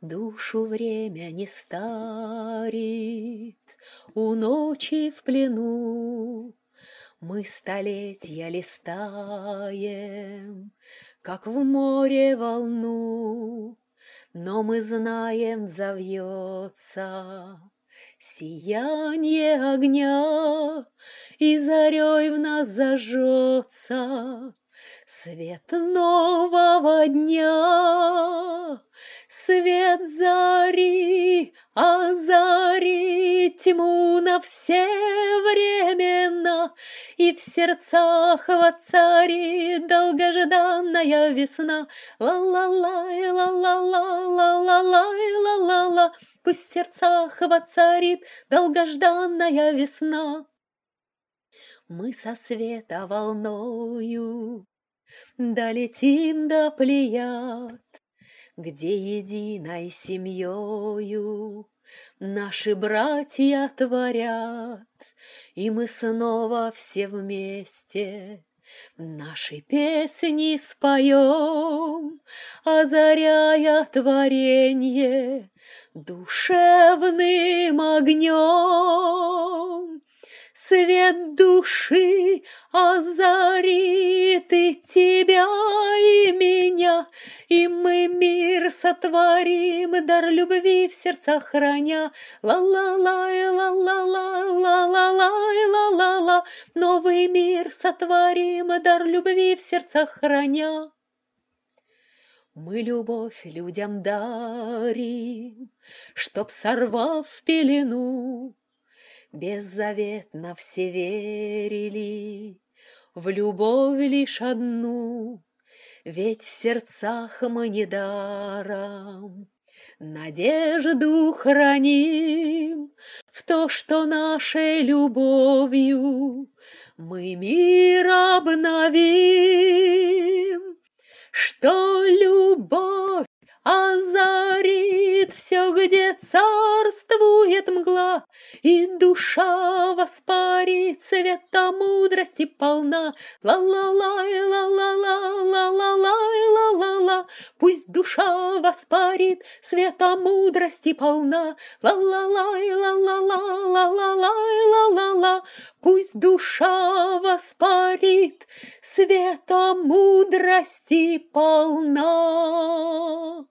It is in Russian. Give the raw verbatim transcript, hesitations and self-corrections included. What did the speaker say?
Душу время не старит, у ночи в плену. Мы столетия листаем, как в море волну, но мы знаем, взовьется сияние огня, и зарей в нас зажжется свет нового дня. Свет зари озарит тьму на все времена, и в сердцах воцарит долгожданная весна. Ла-ла-лай, ла-ла-ла, ла-ла-лай, ла-ла-ла. Пусть в сердцах воцарит долгожданная весна. Мы со света волною долетим до Плеяд, где единой семьёю наши братья творят, и мы снова все вместе наши песни споем, озаряя творенье душевным огнем. Свет души озарит и тебя, и меня, и мы мир сотворим, дар любви в сердцах храня. Ла-ла-лай, ла-ла-ла, ла-ла-лай, ла-ла-ла. Новый мир сотворим, дар любви в сердцах храня. Мы любовь людям дарим, чтоб, сорвав пелену, беззаветно все верили в любовь лишь одну. Ведь в сердцах мы недаром надежду храним в то, что нашей любовью мы мир обновим, что любовь озарит все, где царствует мгла, и душа воспарит, света мудрости полна. Ла-ла-лай, ла-ла-ла, ла-ла-лай, ла-ла-ла. Пусть душа воспарит, света мудрости полна. Ла-ла-лай, ла-ла-ла, ла-ла-лай, ла-ла-ла. Пусть душа воспарит, света мудрости полна.